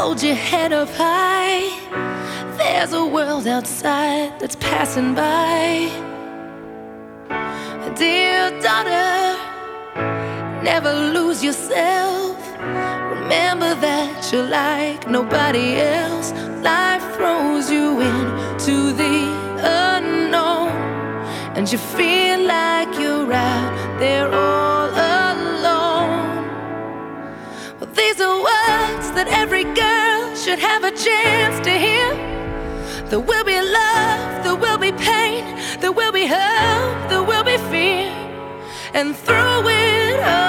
Hold your head up high. There's a world outside that's passing by. Dear daughter, never lose yourself. Remember that you're like nobody else. Life throws you into the unknown, and you feel like you're out there all alone. Well, these are words that every girl should have a chance to hear. There will be love, there will be pain, there will be hope, there will be fear, and through it all